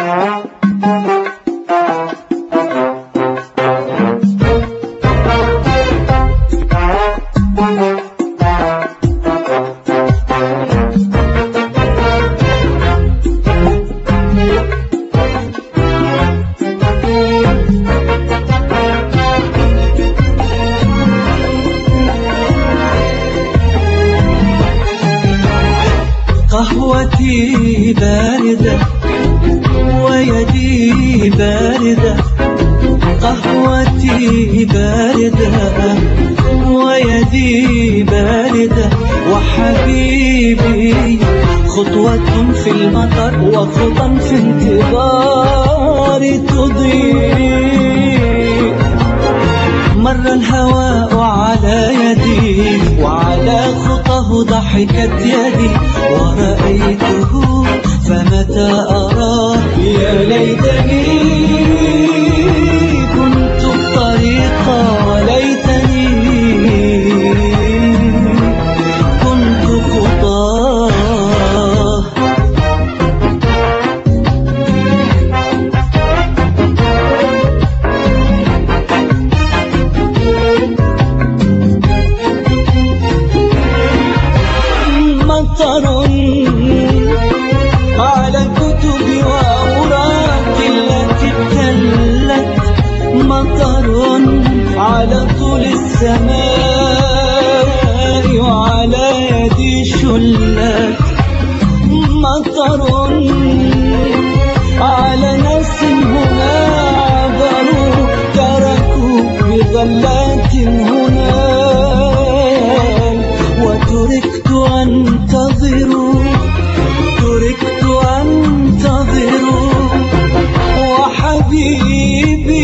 قهوتي باردة ويدي باردة، قهوتي باردة ويدي باردة، وحبيبي خطوة في المطر وخطا في انتظار تضيء. مر الهواء على يدي وعلى خطاه ضحكت يدي، ورأيته فمتى أراه يا ليتني كنت الطريق، وليتني كنت خطاه. مطر على الكتب وأوراق التي ابتلت، مطر على طول السماء وعلى يدي شلت، مطر على ناس هنا عبروا تركوا بغلات هنا، وتركت أنتظر تركت أنتظر، وحبيبي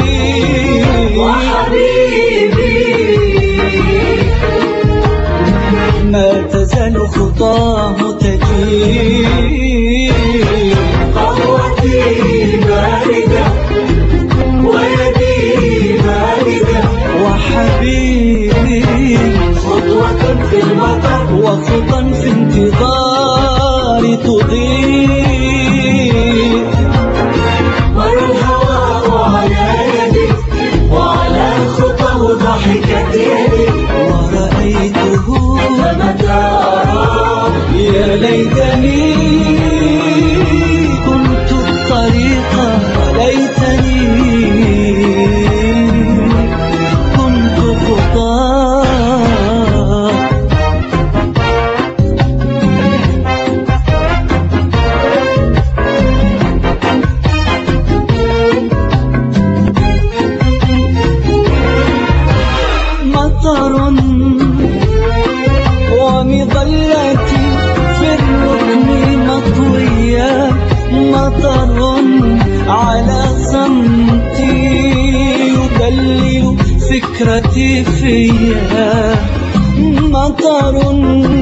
ما تزال خطاه تجيء. قهوتي باردة ويدي باردة، وحبيبي خطوة في المطر وخطا في انتظار تضيء. مر الهواء على يدي وعلى خطاه ضحكت يدي، ورأيته فمتى أراه يا ليتني كنت الطريق، وليتني كنت خطاه. مطر ومظلتي في الركن مطوية، مطر على صمتي يدلل فكرتي فيها، مطر